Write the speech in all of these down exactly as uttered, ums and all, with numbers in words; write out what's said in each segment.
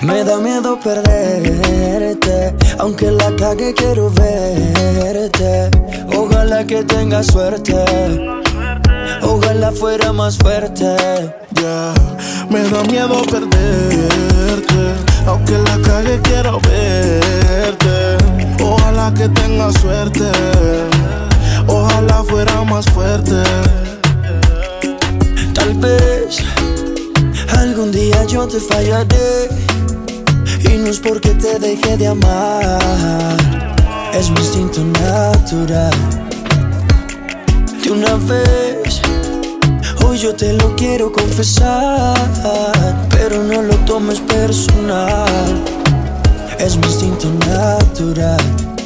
Me da miedo perderte, aunque la cague quiero verte. Ojalá que tenga suerte, ojalá fuera más fuerte. Yeah. Me da miedo perderte, aunque la cague quiero verte. Ojalá que tenga suerte, ojalá fuera más fuerte. Tal vez algún día yo te fallaré, y no es porque te dejé de amar, es mi instinto natural. De una vez, hoy yo te lo quiero confesar, pero no lo tomes personal, es mi instinto natural.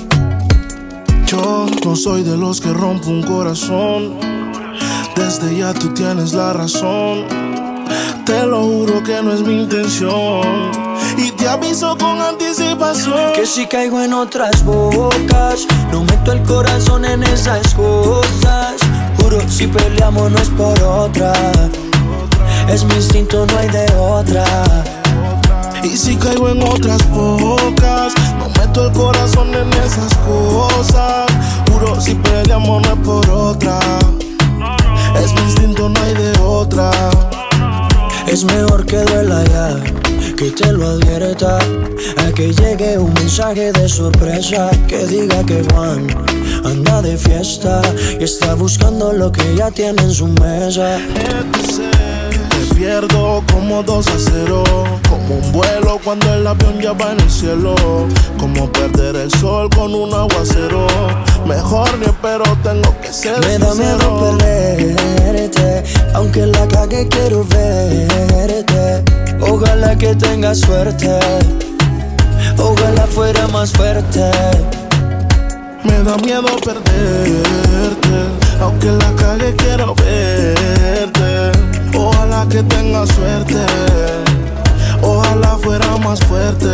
Yo no soy de los que rompo un corazón, desde ya tú tienes la razón. Te lo juro que no es mi intención, y te aviso con anticipación que si caigo en otras bocas, no meto el corazón en esas cosas. Juro, si peleamos no es por otra, es mi instinto, no hay de otra. Y si caigo en otras bocas, no meto el corazón en esas cosas. Juro, si peleamos no es por otra, es mi instinto, no hay de otra. Es mejor que duela ya, que te lo advierta, a que llegue un mensaje de sorpresa que diga que Juan anda de fiesta y está buscando lo que ya tiene en su mesa. Te pierdo como dos a cero, como un vuelo cuando el avión ya va en el cielo, como perder el sol con un aguacero. Mejor ni espero, tengo que ser Me da sincero. miedo perderte, aunque la cague quiero verte. Ojalá que tengas suerte, ojalá fuera más fuerte. Me da miedo perderte, aunque la cague quiero verte. Ojalá que tengas suerte, ojalá fuera más fuerte.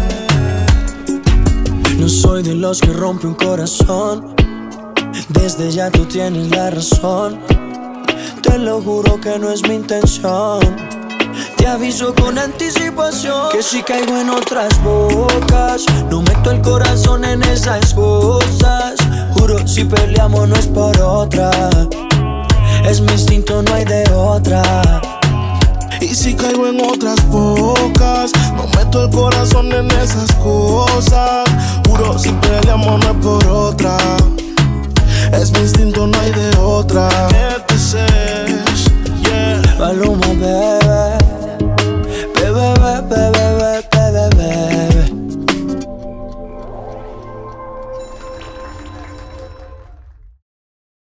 No soy de los que rompe un corazón, desde ya tú tienes la razón. Te lo juro que no es mi intención, te aviso con anticipación que si caigo en otras bocas, no meto el corazón en esas cosas. Juro, si peleamos no es por otra, es mi instinto, no hay de otra. Y si caigo en otras bocas, no meto el corazón en esas cosas. Juro, si peleamos no es por otra, es mi instinto, no hay de otra. Yeah. Paloma, baby.